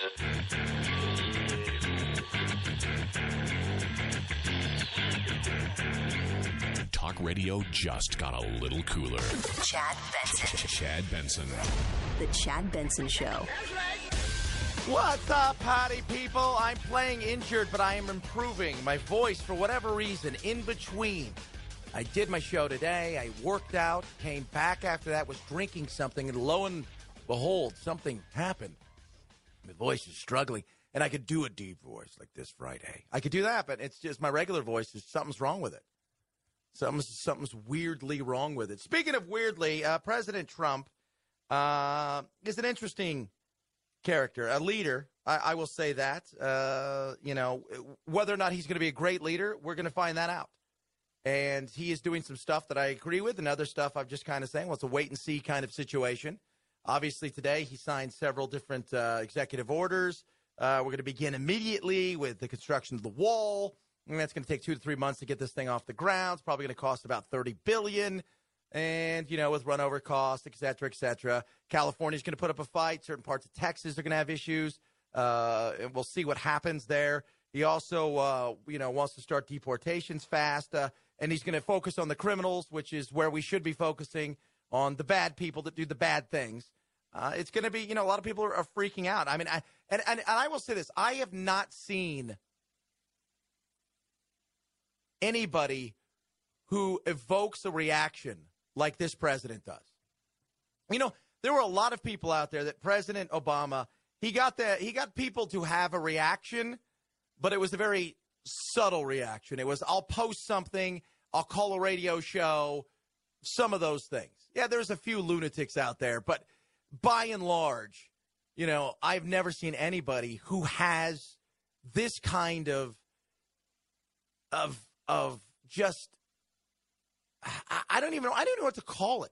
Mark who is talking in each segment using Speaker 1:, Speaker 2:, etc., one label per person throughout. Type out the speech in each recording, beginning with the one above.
Speaker 1: Talk radio just got a little cooler.
Speaker 2: Chad Benson.
Speaker 1: Chad Benson.
Speaker 2: The Chad Benson Show.
Speaker 3: What's up, howdy people? I'm playing injured, but I am improving. My voice, for whatever reason, in between. I did my show today. I worked out, came back after that, was drinking something, and lo and behold, something happened. My voice is struggling, and I could do a deep voice like this Friday. I could do that, but it's just my regular voice. Something's wrong with it. Something's weirdly wrong with it. Speaking of weirdly, President Trump is an interesting character, a leader. I will say that. Whether or not he's going to be a great leader, we're going to find that out. And he is doing some stuff that I agree with, and other stuff I'm just kind of saying, well, it's a wait-and-see kind of situation. Obviously, today he signed several different executive orders. We're going to begin immediately with the construction of the wall. And that's going to take 2 to 3 months to get this thing off the ground. It's probably going to cost about $30 billion. And, with runover costs, et cetera, et cetera. California's going to put up a fight. Certain parts of Texas are going to have issues. And we'll see what happens there. He also, wants to start deportations fast. And he's going to focus on the criminals, which is where we should be focusing on the bad people that do the bad things. It's going to be, a lot of people are freaking out. I mean, I will say this. I have not seen anybody who evokes a reaction like this president does. There were a lot of people out there that President Obama, he got people to have a reaction, but it was a very subtle reaction. It was, I'll post something, I'll call a radio show, some of those things. Yeah, there's a few lunatics out there, but by and large, I've never seen anybody who has this kind of just, I don't know what to call it.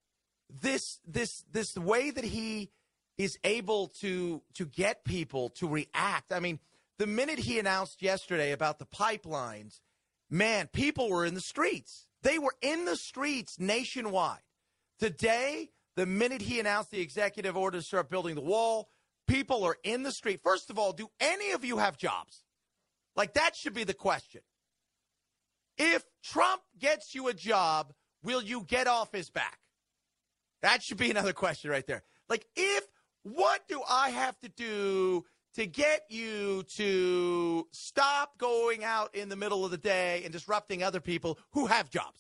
Speaker 3: This way that he is able to get people to react. I mean, the minute he announced yesterday about the pipelines, man, people were in the streets. They were in the streets nationwide. Today, the minute he announced the executive order to start building the wall, people are in the street. First of all, do any of you have jobs? Like, that should be the question. If Trump gets you a job, will you get off his back? That should be another question right there. Like, what do I have to do to get you to stop going out in the middle of the day and disrupting other people who have jobs?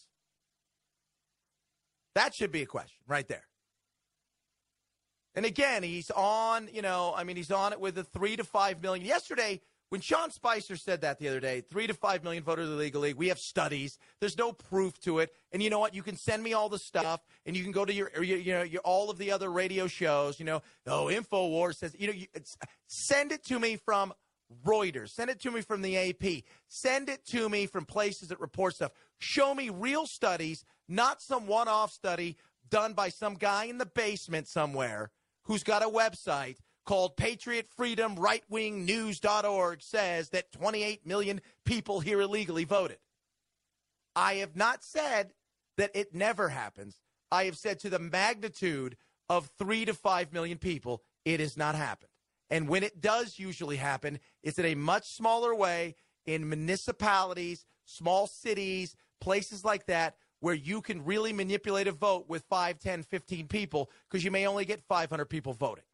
Speaker 3: That should be a question right there. And again, he's on, he's on it with the 3 to 5 million. Yesterday, when Sean Spicer said that the other day, 3 to 5 million voters illegally, we have studies. There's no proof to it. And you know what? You can send me all the stuff, and you can go to your all of the other radio shows. InfoWars says, send it to me from Reuters. Send it to me from the AP. Send it to me from places that report stuff. Show me real studies, not some one-off study done by some guy in the basement somewhere who's got a website called patriotfreedomrightwingnews.org says that 28 million people here illegally voted. I have not said that it never happens. I have said to the magnitude of 3 to 5 million people, it has not happened. And when it does usually happen, it's in a much smaller way in municipalities, small cities, places like that, where you can really manipulate a vote with 5, 10, 15 people because you may only get 500 people voting.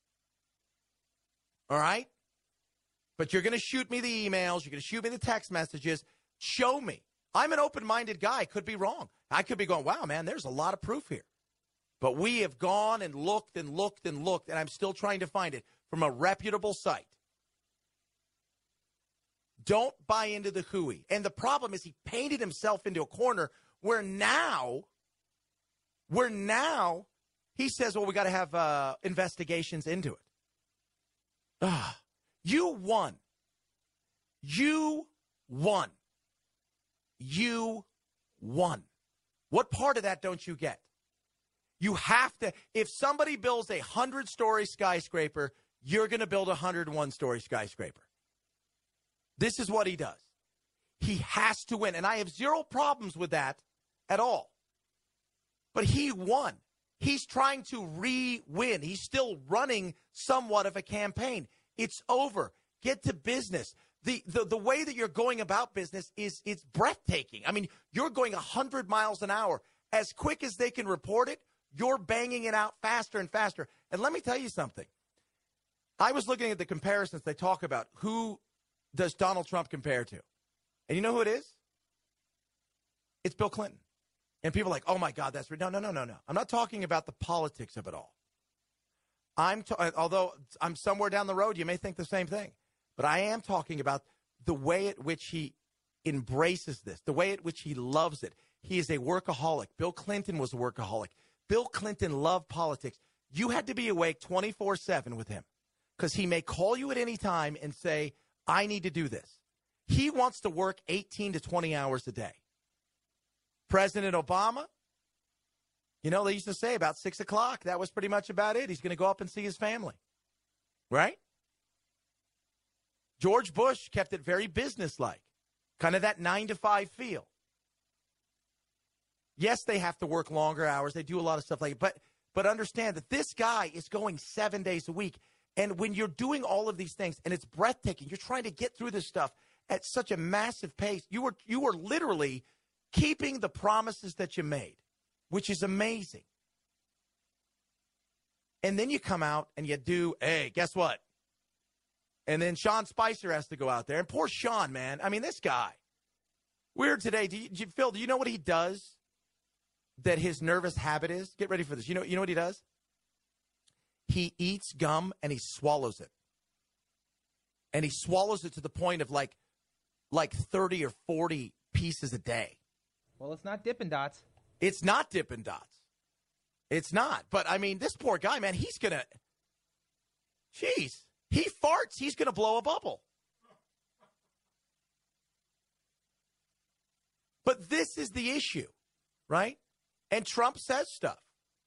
Speaker 3: All right? But you're going to shoot me the emails. You're going to shoot me the text messages. Show me. I'm an open-minded guy. I could be wrong. I could be going, wow, man, there's a lot of proof here. But we have gone and looked and looked and looked, and I'm still trying to find it from a reputable site. Don't buy into the hooey. And the problem is he painted himself into a corner where now he says, well, we got to have investigations into it. You won. You won. You won. What part of that don't you get? You have to, if somebody builds a 100-story skyscraper, you're going to build a 101-story skyscraper. This is what he does. He has to win. And I have zero problems with that at all. But he won. He's trying to re-win. He's still running somewhat of a campaign. It's over. Get to business. The way that you're going about business it's breathtaking. I mean, you're going 100 miles an hour. As quick as they can report it, you're banging it out faster and faster. And let me tell you something. I was looking at the comparisons they talk about. Who does Donald Trump compare to? And you know who it is? It's Bill Clinton. And people are like, oh, my God, that's – no. I'm not talking about the politics of it all. Although I'm somewhere down the road, you may think the same thing. But I am talking about the way at which he embraces this, the way at which he loves it. He is a workaholic. Bill Clinton was a workaholic. Bill Clinton loved politics. You had to be awake 24/7 with him because he may call you at any time and say, I need to do this. He wants to work 18 to 20 hours a day. President Obama, you know, they used to say about 6 o'clock. That was pretty much about it. He's going to go up and see his family. Right? George Bush kept it very businesslike, kind of that 9 to 5 feel. Yes, they have to work longer hours. They do a lot of stuff like that. But understand that this guy is going 7 days a week. And when you're doing all of these things, and it's breathtaking, you're trying to get through this stuff at such a massive pace. You were literally keeping the promises that you made, which is amazing. And then you come out and you do, hey, guess what? And then Sean Spicer has to go out there. And poor Sean, man. I mean, this guy. Weird today. Phil, do you know what he does that his nervous habit is? Get ready for this. You know what he does? He eats gum and he swallows it. And he swallows it to the point of like 30 or 40 pieces a day.
Speaker 4: Well, it's not Dippin' Dots.
Speaker 3: It's not Dippin' Dots. It's not. But, I mean, this poor guy, man, he's going to – jeez. He farts, he's going to blow a bubble. But this is the issue, right? And Trump says stuff.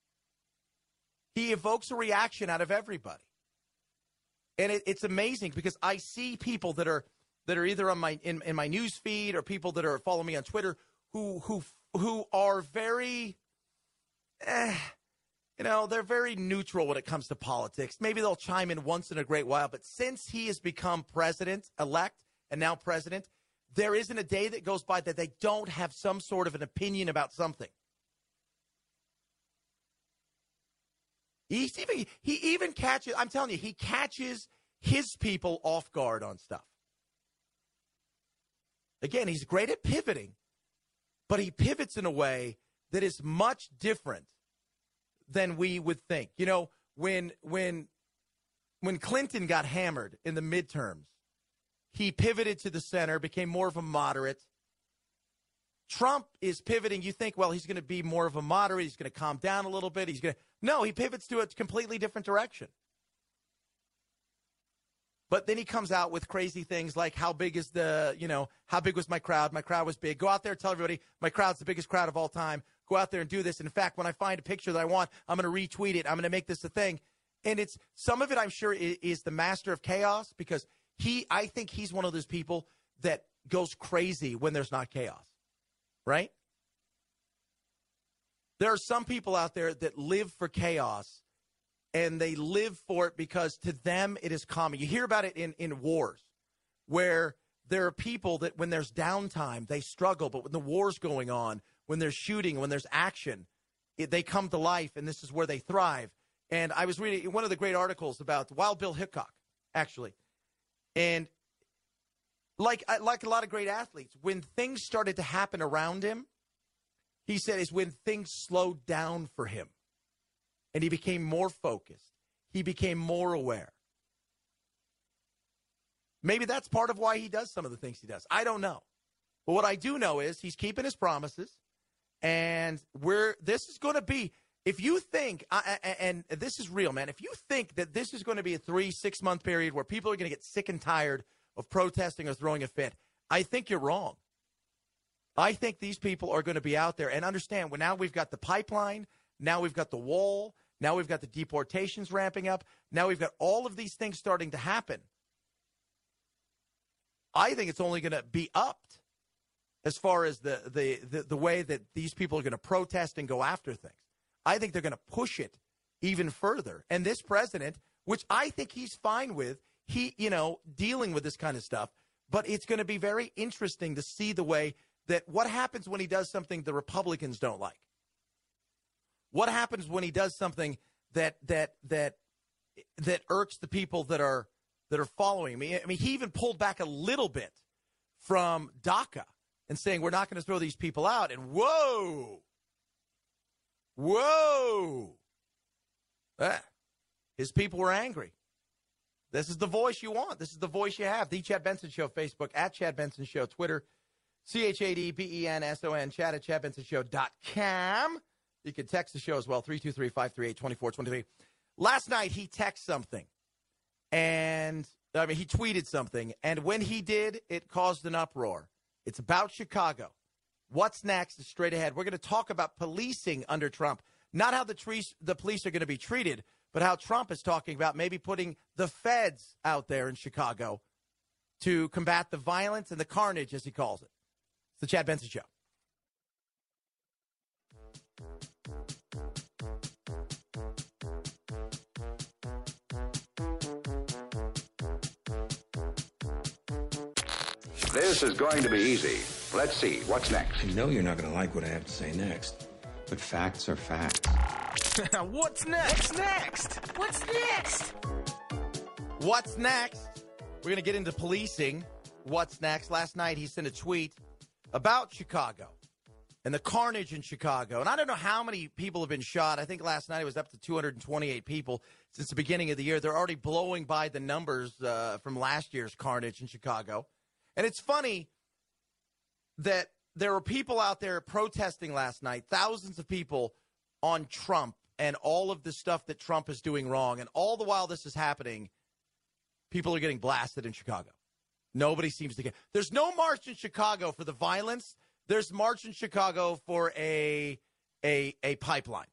Speaker 3: He evokes a reaction out of everybody. And it's amazing because I see people that are either on my in my news feed or people that are following me on Twitter who are very they're very neutral when it comes to politics. Maybe they'll chime in once in a great while, but since he has become president-elect and now president, there isn't a day that goes by that they don't have some sort of an opinion about something. He even catches, I'm telling you, he catches his people off guard on stuff. Again, he's great at pivoting, but he pivots in a way that is much different than we would think. You know, when Clinton got hammered in the midterms, he pivoted to the center, became more of a moderate. Trump is pivoting. You think, well, he's going to be more of a moderate. He's going to calm down a little bit. No, he pivots to a completely different direction. But then he comes out with crazy things like how big was my crowd? My crowd was big. Go out there, tell everybody my crowd's the biggest crowd of all time. Go out there and do this. In fact, when I find a picture that I want, I'm going to retweet it. I'm going to make this a thing. And it's some of it, I'm sure, is the master of chaos because I think he's one of those people that goes crazy when there's not chaos, right? There are some people out there that live for chaos, and they live for it because to them it is common. You hear about it in wars where there are people that when there's downtime, they struggle. But when the war's going on, when there's shooting, when there's action, they come to life, and this is where they thrive. And I was reading one of the great articles about Wild Bill Hickok, actually. And like a lot of great athletes, when things started to happen around him, he said is when things slowed down for him. And he became more focused. He became more aware. Maybe that's part of why he does some of the things he does. I don't know. But what I do know is he's keeping his promises. And this is going to be, if you think, and this is real, man, if you think that this is going to be a 3-6 month period where people are going to get sick and tired of protesting or throwing a fit, I think you're wrong. I think these people are going to be out there and understand, well, now we've got the pipeline, now we've got the wall, now we've got the deportations ramping up, now we've got all of these things starting to happen. I think it's only going to be upped as far as the way that these people are going to protest and go after things. I think they're going to push it even further. And this president, which I think he's fine with, dealing with this kind of stuff. But it's going to be very interesting to see the way that what happens when he does something the Republicans don't like. What happens when he does something that irks the people that are following me? I mean, he even pulled back a little bit from DACA and saying we're not going to throw these people out. And whoa, his people were angry. This is the voice you want. This is the voice you have. The Chad Benson Show, Facebook, at Chad Benson Show, Twitter, ChadBenson, Chad at ChadBensonShow.com. You can text the show as well, 323-538-2423. Last night, he texted something, and he tweeted something, and when he did, it caused an uproar. It's about Chicago. What's next is straight ahead. We're going to talk about policing under Trump, not how the police are going to be treated, but how Trump is talking about maybe putting the feds out there in Chicago to combat the violence and the carnage, as he calls it. It's the Chad Benson Show.
Speaker 5: This is going to be easy. Let's see. What's next?
Speaker 6: I know you're not going to like what I have to say next, but facts are facts.
Speaker 1: What's next?
Speaker 2: What's next?
Speaker 3: What's next? We're going to get into policing. What's next? Last night, he sent a tweet about Chicago and the carnage in Chicago. And I don't know how many people have been shot. I think last night it was up to 228 people since the beginning of the year. They're already blowing by the numbers from last year's carnage in Chicago. And it's funny that there were people out there protesting last night, thousands of people on Trump and all of the stuff that Trump is doing wrong. And all the while this is happening, people are getting blasted in Chicago. Nobody seems to care. There's no march in Chicago for the violence. There's march in Chicago for a pipeline.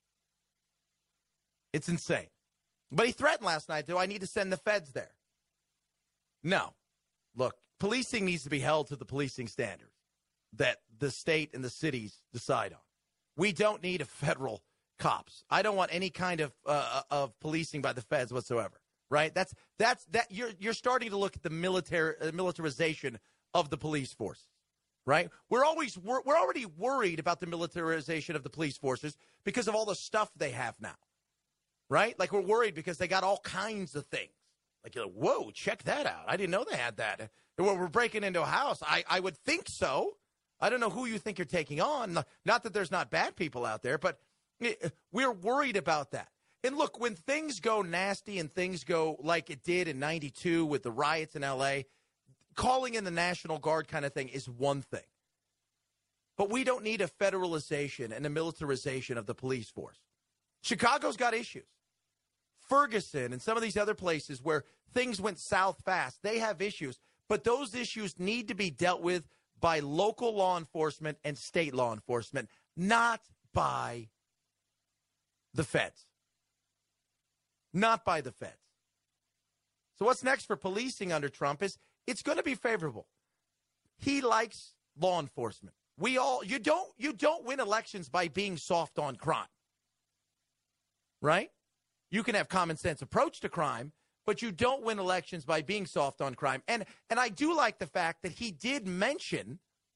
Speaker 3: It's insane. But he threatened last night, do I need to send the feds there? No. Look, policing needs to be held to the policing standards that the state and the cities decide on. We don't need a federal cops. I don't want any kind of policing by the feds whatsoever. Right? That's you're starting to look at the militarization of the police force. Right? We're already worried about the militarization of the police forces because of all the stuff they have now. Right? Like we're worried because they got all kinds of things. Like, whoa, check that out. I didn't know they had that. We're breaking into a house. I would think so. I don't know who you think you're taking on. Not that there's not bad people out there, but we're worried about that. And look, when things go nasty and things go like it did in 92 with the riots in L.A., calling in the National Guard kind of thing is one thing. But we don't need a federalization and a militarization of the police force. Chicago's got issues. Ferguson and some of these other places where things went south fast, they have issues. But those issues need to be dealt with by local law enforcement and state law enforcement, not by the feds. Not by the feds. So what's next for policing under Trump is it's going to be favorable. He likes law enforcement. You don't win elections by being soft on crime. Right? You can have common sense approach to crime, but you don't win elections by being soft on crime. And I do like the fact that he did mention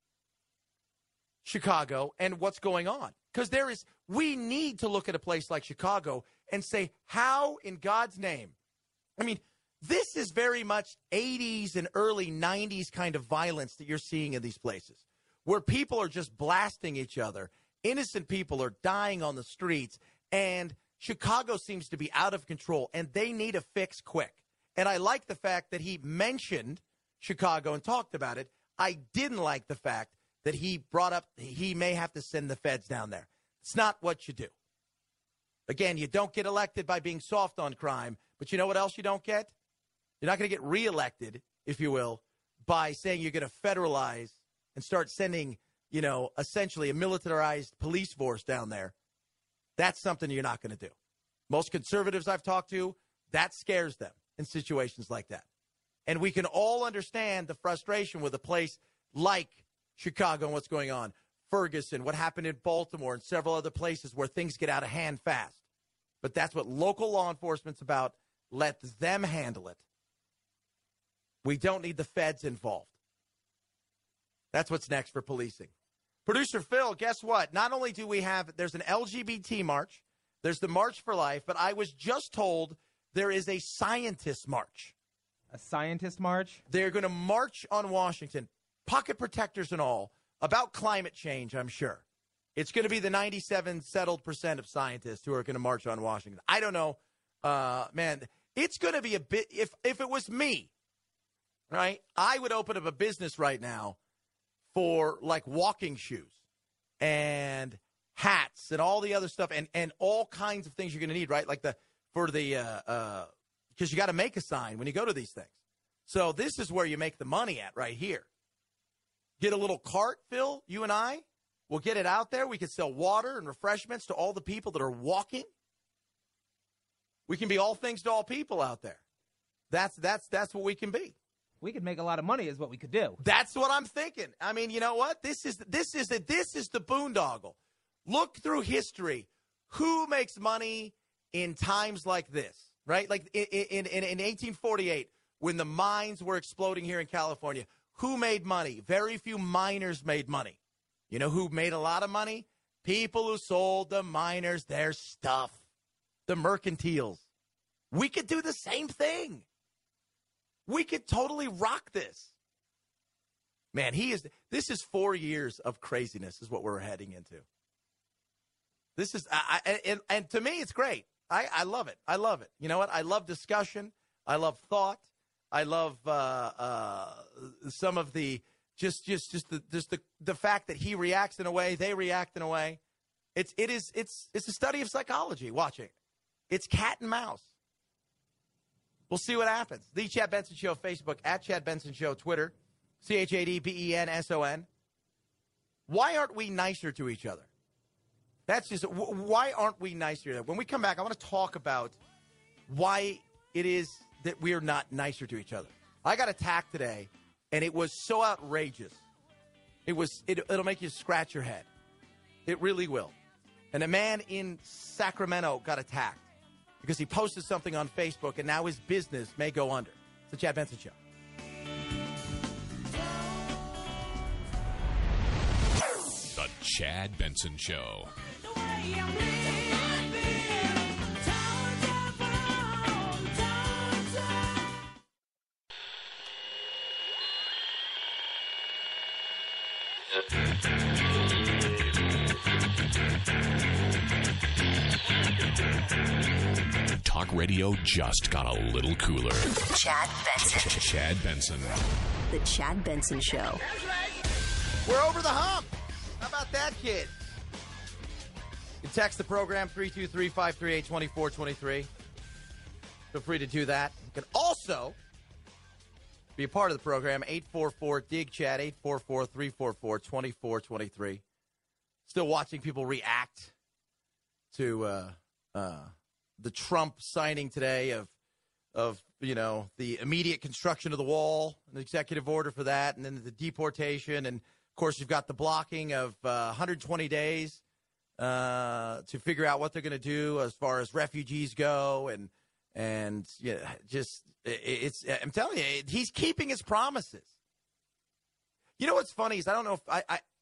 Speaker 3: Chicago and what's going on. Because we need to look at a place like Chicago and say, how in God's name? I mean, this is very much 80s and early 90s kind of violence that you're seeing in these places, where people are just blasting each other. Innocent people are dying on the streets, and Chicago seems to be out of control, and they need a fix quick. And I like the fact that he mentioned Chicago and talked about it. I didn't like the fact that he brought up he may have to send the feds down there. It's not what you do. Again, you don't get elected by being soft on crime, but you know what else you don't get? You're not going to get reelected, if you will, by saying you're going to federalize and start sending, essentially a militarized police force down there. That's something you're not going to do. Most conservatives I've talked to, that scares them in situations like that. And we can all understand the frustration with a place like Chicago and what's going on. Ferguson, what happened in Baltimore and several other places where things get out of hand fast. But that's what local law enforcement's about. Let them handle it. We don't need the feds involved. That's what's next for policing. Producer Phil, guess what? Not only do we have, there's an LGBT march, there's the March for Life, but I was just told there is a scientist march.
Speaker 4: A scientist march?
Speaker 3: They're going to march on Washington, pocket protectors and all, about climate change, I'm sure. It's going to be the 97 settled % of scientists who are going to march on Washington. I don't know. Man, it's going to be a bit, if it was me, right, I would open up a business right now for like walking shoes and hats and all the other stuff and all kinds of things you're going to need, right? Like because you got to make a sign when you go to these things. So this is where you make the money at right here. Get a little cart, Phil, you and I. We'll get it out there. We can sell water and refreshments to all the people that are walking. We can be all things to all people out there. That's what we can be.
Speaker 4: We could make a lot of money is what we could do.
Speaker 3: That's what I'm thinking. I mean, you know what? This is the boondoggle. Look through history. Who makes money in times like this, right? Like in 1848, when the mines were exploding here in California, who made money? Very few miners made money. You know who made a lot of money? People who sold the miners their stuff, the mercantiles. We could do the same thing. We could totally rock this. Man, this is 4 years of craziness is what we're heading into. This is, and to me, it's great. I love it. I love it. You know what? I love discussion. I love thought. I love some of the, just the fact that he reacts in a way, they react in a way. It's a study of psychology, watching. It's cat and mouse. We'll see what happens. The Chad Benson Show, Facebook, at Chad Benson Show, Twitter, ChadBenson. Why aren't we nicer to each other? That's just, why aren't we nicer? When we come back, I want to talk about why it is that we are not nicer to each other. I got attacked today, and it was so outrageous. It'll make you scratch your head. It really will. And a man in Sacramento got attacked because he posted something on Facebook, and now his business may go under. It's the Chad Benson Show.
Speaker 7: The Chad Benson Show. Talk radio just got a little cooler.
Speaker 2: Chad Benson.
Speaker 7: Chad Benson.
Speaker 2: The Chad Benson Show.
Speaker 3: We're over the hump. How about that, kid? You can text the program 323-538-2423. Feel free to do that. You can also be a part of the program, 844-DIG-CHAD, 844-344-2423. Still watching people react to the Trump signing today of the immediate construction of the wall, an executive order for that, and then the deportation. And, of course, you've got the blocking of 120 days to figure out what they're going to do as far as refugees go. And I'm telling you, he's keeping his promises. You know what's funny is I don't know if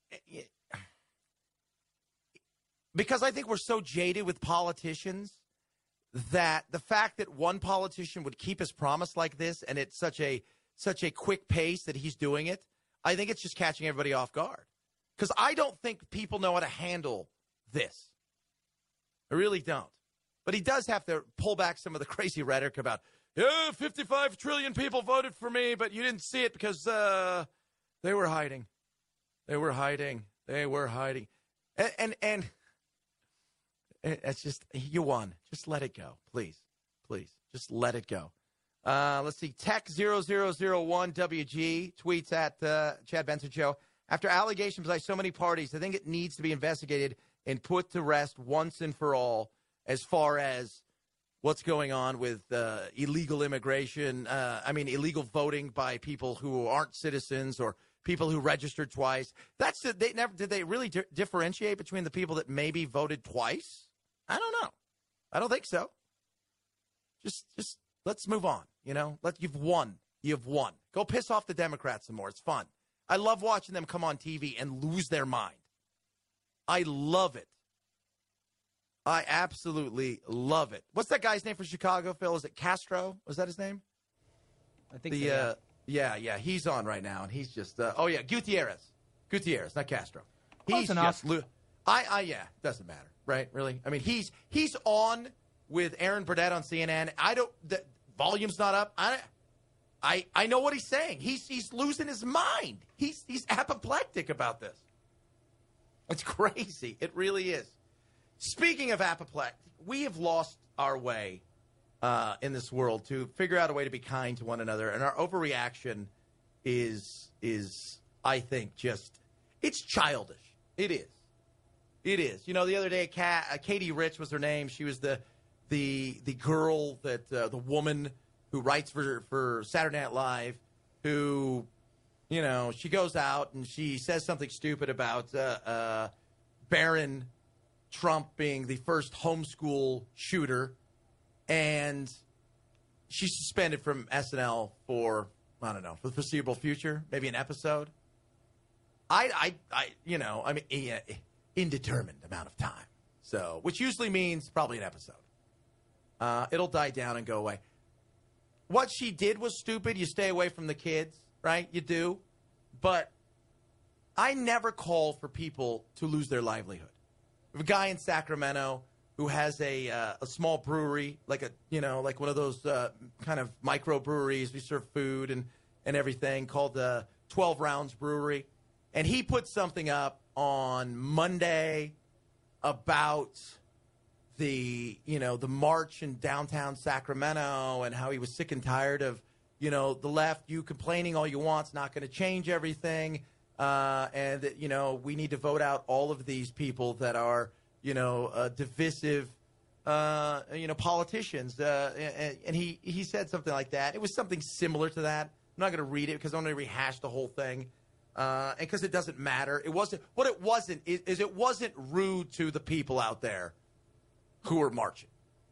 Speaker 3: because I think we're so jaded with politicians that the fact that one politician would keep his promise like this and it's such a quick pace that he's doing it, I think it's just catching everybody off guard. Because I don't think people know how to handle this. I really don't. But he does have to pull back some of the crazy rhetoric about, 55 trillion people voted for me, but you didn't see it because they were hiding. They were hiding. And it's just, you won. Just let it go. Please. Just let it go. Let's see. Tech0001WG tweets at Chad Benson Show. After allegations by so many parties, I think it needs to be investigated and put to rest once and for all as far as what's going on with illegal immigration. Illegal voting by people who aren't citizens or people who registered twice. Did they really differentiate between the people that maybe voted twice? I don't know. I don't think so. Just let's move on. You've won. Go piss off the Democrats some more. It's fun. I love watching them come on TV and lose their mind. I love it. I absolutely love it. What's that guy's name for Chicago, Phil? Is it Castro? Was that his name?
Speaker 4: I think so, yeah.
Speaker 3: Yeah. He's on right now, and he's just, Gutierrez. Gutierrez, not Castro.
Speaker 4: Close
Speaker 3: He's
Speaker 4: enough.
Speaker 3: just, doesn't matter, right? Really? I mean, he's on with Aaron Burdett on CNN. The volume's not up. I know what he's saying. He's losing his mind. He's apoplectic about this. It's crazy. It really is. Speaking of apoplectic, we have lost our way in this world to figure out a way to be kind to one another, and our overreaction is I think just it's childish. It is. It is. You know, the other day, Katie Rich was her name. She was the girl that the woman who writes for Saturday Night Live, who, you know, she goes out and she says something stupid about Barron Trump being the first homeschool shooter, and she's suspended from SNL for, I don't know, for the foreseeable future, maybe an episode. Indeterminate amount of time. So, which usually means probably an episode. It'll die down and go away. What she did was stupid. You stay away from the kids, right? You do. But I never call for people to lose their livelihood. We have a guy in Sacramento who has a small brewery, like one of those kind of microbreweries. We serve food and everything, called the 12 Rounds Brewery. And he put something up on Monday about the march in downtown Sacramento and how he was sick and tired of, the left, you complaining all you want's not going to change everything. And that, we need to vote out all of these people that are, divisive, politicians. And he said something like that. It was something similar to that. I'm not going to read it because I'm going to rehash the whole thing. And because it doesn't matter. It wasn't rude to the people out there who were marching.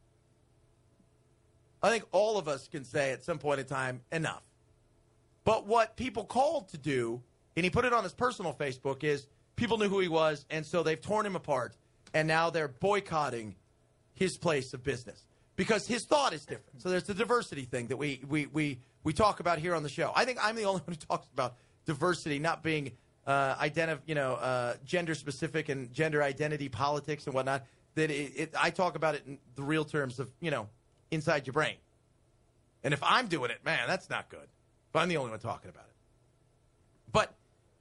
Speaker 3: I think all of us can say at some point in time, enough. But what people called to do, and he put it on his personal Facebook, is people knew who he was, and so they've torn him apart, and now they're boycotting his place of business because his thought is different. So there's the diversity thing that we talk about here on the show. I think I'm the only one who talks about diversity not being gender specific and gender identity politics and whatnot. That I talk about it in the real terms of inside your brain. And if I'm doing it, man, that's not good. But I'm the only one talking about it. But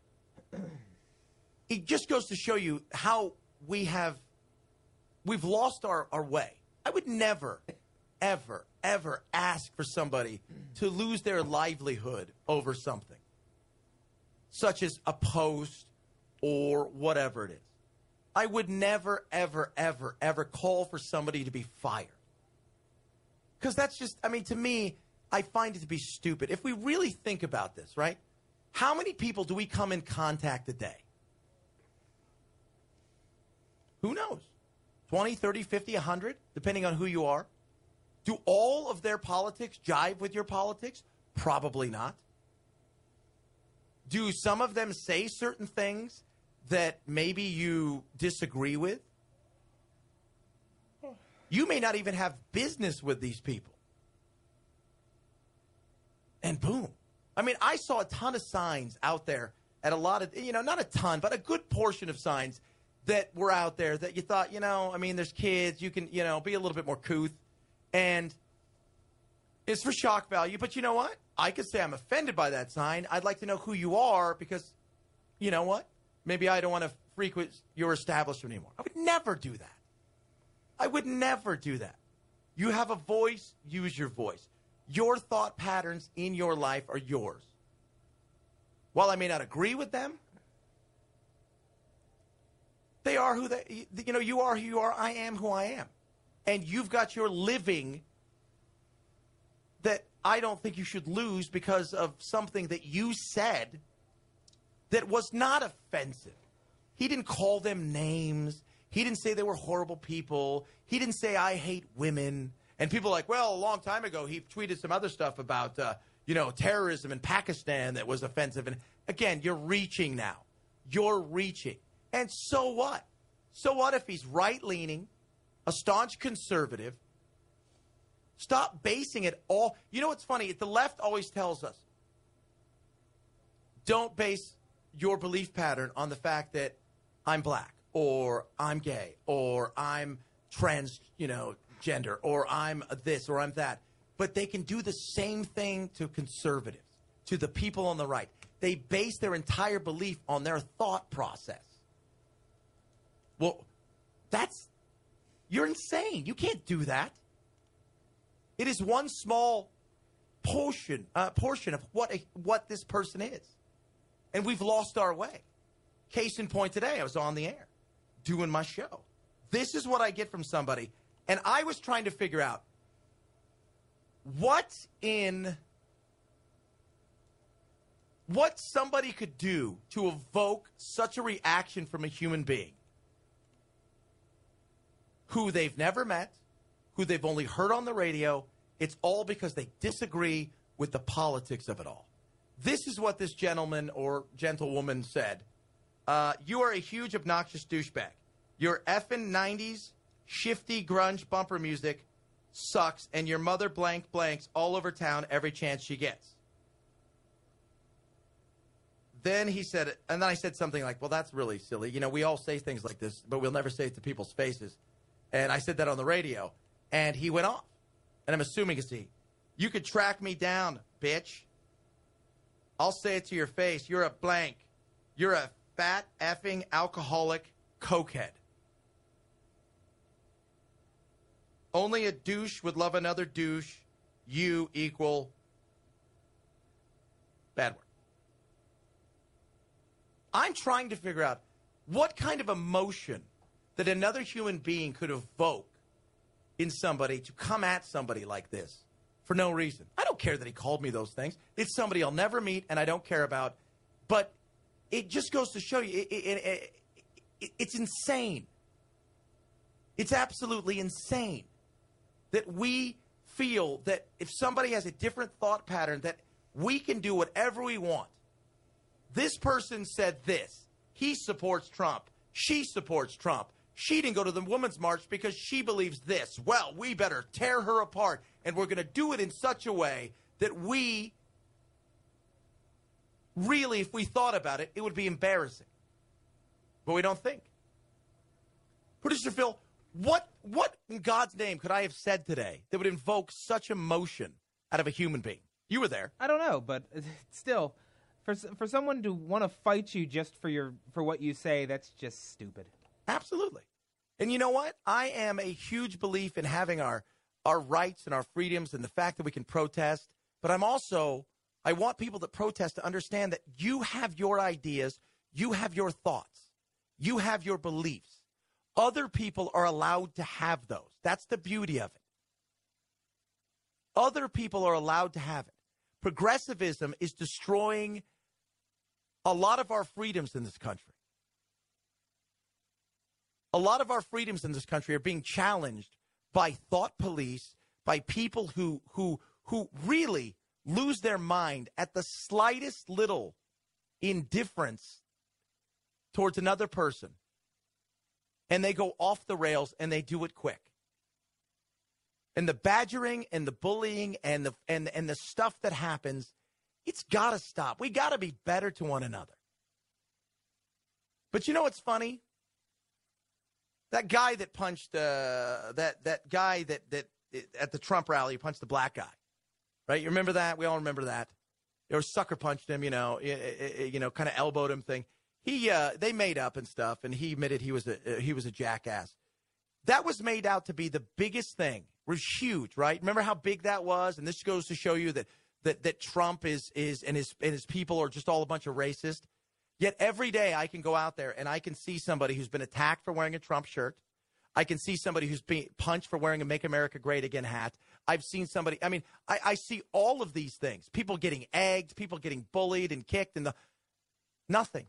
Speaker 3: it just goes to show you how we've lost our way. I would never, ever, ever ask for somebody to lose their livelihood over something, such as a post or whatever it is. I would never, ever, ever, ever call for somebody to be fired. Because that's just, to me, I find it to be stupid. If we really think about this, right? How many people do we come in contact a day? Who knows? 20, 30, 50, 100, depending on who you are. Do all of their politics jive with your politics? Probably not. Do some of them say certain things that maybe you disagree with? You may not even have business with these people. And boom. I saw a ton of signs out there at a lot of, not a ton, but a good portion of signs that were out there that you thought, there's kids, you can, be a little bit more couth. And it's for shock value. But you know what? I could say I'm offended by that sign. I'd like to know who you are because, you know what? Maybe I don't want to frequent your establishment anymore. I would never do that. I would never do that. You have a voice, use your voice. Your thought patterns in your life are yours. While I may not agree with them, they are who they, you are who you are, I am who I am. And you've got your living that I don't think you should lose because of something that you said that was not offensive. He didn't call them names. He didn't say they were horrible people. He didn't say, I hate women. And people are like, well, a long time ago, he tweeted some other stuff about, terrorism in Pakistan that was offensive. And again, you're reaching now. You're reaching. And so what? So what if he's right-leaning, a staunch conservative? Stop basing it all. You know what's funny? The left always tells us, don't base your belief pattern on the fact that I'm black or I'm gay or I'm transgender or I'm this or I'm that. But they can do the same thing to conservatives, to the people on the right. They base their entire belief on their thought process. Well, you're insane. You can't do that. It is one small portion of what this person is. And we've lost our way. Case in point today, I was on the air doing my show. This is what I get from somebody. And I was trying to figure out what somebody could do to evoke such a reaction from a human being who they've never met, who they've only heard on the radio. It's all because they disagree with the politics of it all. This is what this gentleman or gentlewoman said. You are a huge, obnoxious douchebag. Your effing 90s shifty grunge bumper music sucks, and your mother blanks all over town every chance she gets. Then he said, and then I said something like, well, that's really silly. We all say things like this, but we'll never say it to people's faces. And I said that on the radio, and he went off. And I'm assuming it's he. You could track me down, bitch. I'll say it to your face. You're a blank. You're a fat effing alcoholic cokehead. Only a douche would love another douche. You equal bad word. I'm trying to figure out what kind of emotion that another human being could evoke in somebody to come at somebody like this for no reason. I don't care that he called me those things. It's somebody I'll never meet and I don't care about. But it just goes to show you, it's insane. It's absolutely insane that we feel that if somebody has a different thought pattern, that we can do whatever we want. This person said this. He supports Trump. She supports Trump. She didn't go to the Women's March because she believes this. Well, we better tear her apart, and we're going to do it in such a way that we really, if we thought about it, it would be embarrassing. But we don't think. Producer Phil, what in God's name could I have said today that would invoke such emotion out of a human being? You were there.
Speaker 4: I don't know, but still, for someone to want to fight you just for what you say, that's just stupid.
Speaker 3: Absolutely. And you know what? I am a huge belief in having our rights and our freedoms and the fact that we can protest. But I want people that protest to understand that you have your ideas, you have your thoughts, you have your beliefs. Other people are allowed to have those. That's the beauty of it. Other people are allowed to have it. Progressivism is destroying a lot of our freedoms in this country. A lot of our freedoms in this country are being challenged by thought police, by people who really lose their mind at the slightest little indifference towards another person. And they go off the rails and they do it quick. And the badgering and the bullying and the stuff that happens, it's got to stop. We got to be better to one another. But you know what's funny? That guy that punched that guy that at the Trump rally punched the black guy, right? You remember that? We all remember that. Or sucker punched him, kind of elbowed him thing. They made up and stuff, and he admitted he was a jackass. That was made out to be the biggest thing. It was huge, right? Remember how big that was? And this goes to show you that Trump is and his people are just all a bunch of racists. Yet every day I can go out there and I can see somebody who's been attacked for wearing a Trump shirt. I can see somebody who's being punched for wearing a Make America Great Again hat. I've seen somebody, I see all of these things. People getting egged, people getting bullied and kicked, and nothing.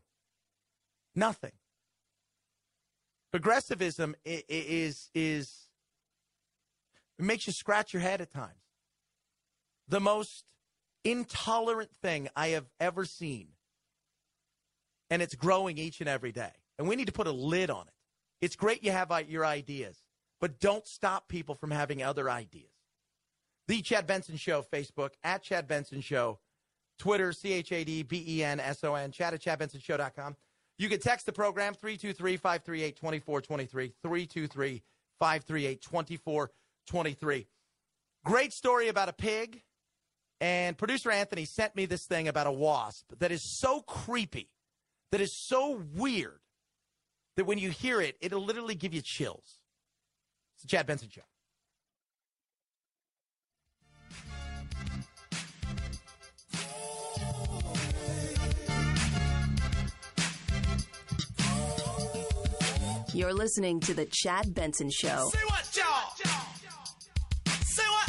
Speaker 3: Progressivism is it makes you scratch your head at times. The most intolerant thing I have ever seen. And it's growing each and every day. And we need to put a lid on it. It's great you have your ideas, but don't stop people from having other ideas. The Chad Benson Show, Facebook, at Chad Benson Show, Twitter, ChadBenson, chat@ChadBensonShow.com. You can text the program, 323-538-2423, 323-538-2423. Great story about a pig. And producer Anthony sent me this thing about a wasp that is so creepy, that is so weird, that when you hear it, it'll literally give you chills. It's the Chad Benson Show.
Speaker 2: You're listening to The Chad Benson Show.
Speaker 1: Say what, y'all? Say what?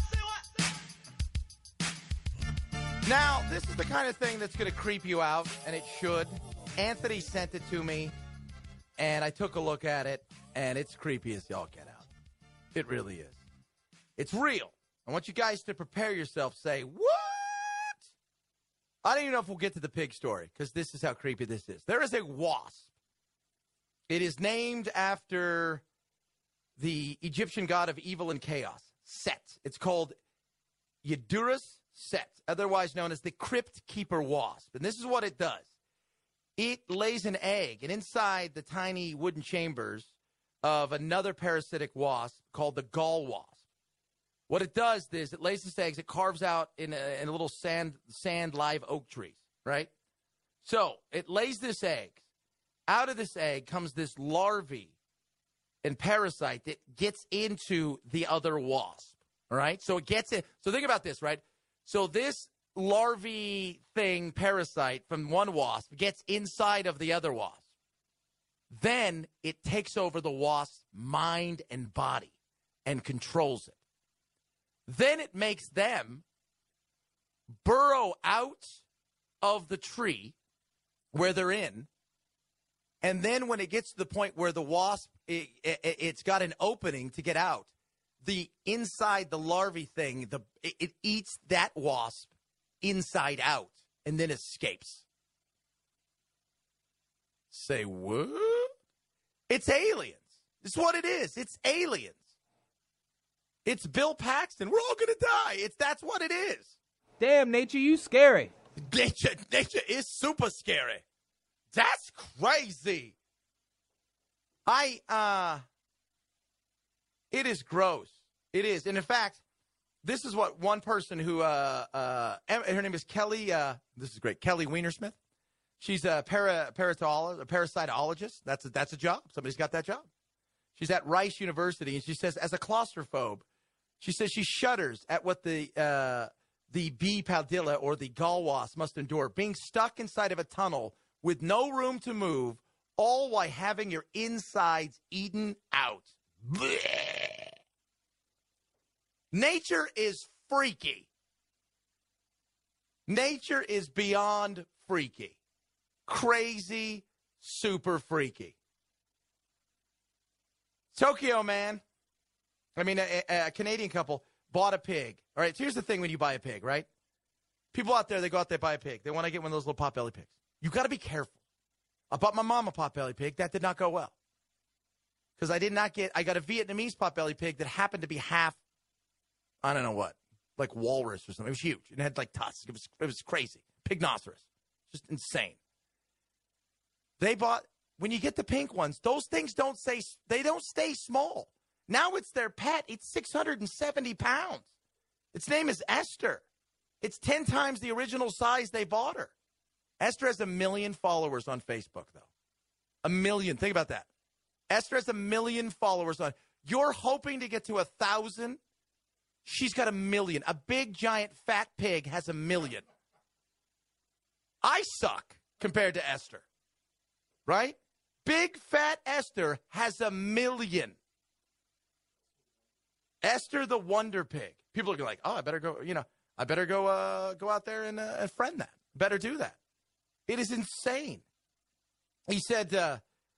Speaker 3: Now, this is the kind of thing that's going to creep you out, and it should. Anthony sent it to me, and I took a look at it, and it's creepy as y'all get out. It really is. It's real. I want you guys to prepare yourself. Say, what? I don't even know if we'll get to the pig story, because this is how creepy this is. There is a wasp. It is named after the Egyptian god of evil and chaos, Set. It's called Yidurus Set, otherwise known as the Crypt Keeper wasp. And this is what it does. It lays an egg, and inside the tiny wooden chambers of another parasitic wasp called the gall wasp. What it does is it lays its eggs, it carves out in a little sand live oak trees, right? So it lays this egg. Out of this egg comes this larvae and parasite that gets into the other wasp, all right? So it gets it. So think about this, right? So this larvae thing, parasite from one wasp, gets inside of the other wasp. Then it takes over the wasp's mind and body and controls it. Then it makes them burrow out of the tree where they're in. And then when it gets to the point where the wasp, it's got an opening to get out, the inside, the larvae thing, it eats that wasp inside out and then escapes. Say what? It's aliens. It's what it is. It's aliens. It's Bill Paxton. We're all going to die. That's what it is.
Speaker 4: Damn, nature, you scary.
Speaker 3: Nature is super scary. That's crazy. It is gross. It is. And in fact, this is what one person who, her name is Kelly, this is great, Kelly Weinersmith. She's a parasitologist. That's a job. Somebody's got that job. She's at Rice University, and she says, as a claustrophobe, she says she shudders at what the bee padilla or the gall wasp must endure, being stuck inside of a tunnel with no room to move, all while having your insides eaten out. Blech. Nature is freaky. Nature is beyond freaky. Crazy, super freaky. Tokyo, man. I mean, a Canadian couple bought a pig. All right, so here's the thing when you buy a pig, right? People out there, they go out there, buy a pig. They want to get one of those little potbelly pigs. You got to be careful. I bought my mom a potbelly pig. That did not go well. Because I got a Vietnamese potbelly pig that happened to be half, I don't know what, like walrus or something. It was huge. And it had like tusks. It was crazy. Pignoceros. Just insane. When you get the pink ones, those things don't stay small. Now it's their pet. It's 670 pounds. Its name is Esther. It's 10 times the original size they bought her. Esther has 1 million followers on Facebook, though. 1 million. Think about that. Esther has 1 million followers on. You're hoping to get to 1,000. She's got 1 million. A big, giant, fat pig has 1 million. I suck compared to Esther. Right? Big, fat Esther has 1 million. Esther the Wonder Pig. People are like, oh, I better go out there and friend that. Better do that. It is insane. He said the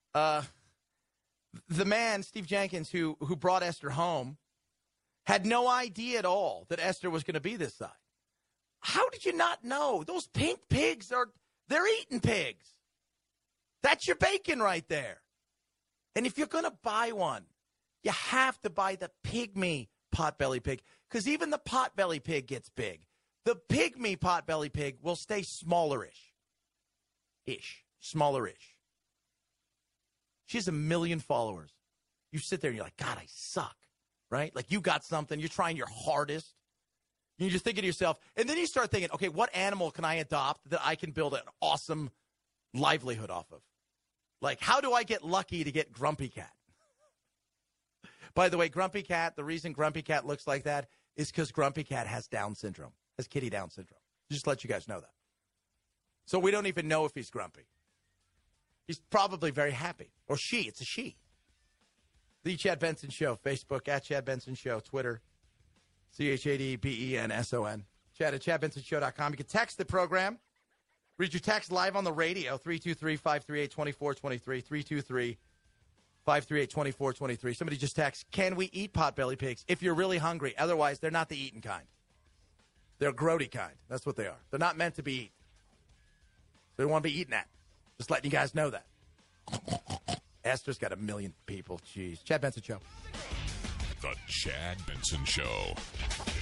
Speaker 3: man, Steve Jenkins, who brought Esther home, had no idea at all that Esther was going to be this size. How did you not know? Those pink pigs they're eating pigs. That's your bacon right there. And if you're going to buy one, you have to buy the Pygmy potbelly pig, because even the potbelly pig gets big. The Pygmy potbelly pig will stay smallerish. Smallerish. She has 1 million followers. You sit there and you're like, God, I suck, right? Like you got something, you're trying your hardest. You just thinking to yourself, and then you start thinking, okay, what animal can I adopt that I can build an awesome livelihood off of? Like, how do I get lucky to get Grumpy Cat? By the way, Grumpy Cat, the reason Grumpy Cat looks like that is because Grumpy Cat has Down syndrome, has kitty Down syndrome. Just let you guys know that. So we don't even know if he's grumpy. He's probably very happy. Or she. It's a she. The Chad Benson Show. Facebook, at Chad Benson Show. Twitter, ChadBenson. Chad at ChadBensonShow.com. You can text the program. Read your text live on the radio, 323-538-2423, 323-538-2423. Somebody just text, can we eat potbelly pigs if you're really hungry? Otherwise, they're not the eaten kind. They're grody kind. That's what they are. They're not meant to be eaten. They don't want to be eaten at. Just letting you guys know that. Esther's got 1 million people. Jeez. Chad Benson Show.
Speaker 7: The Chad Benson Show.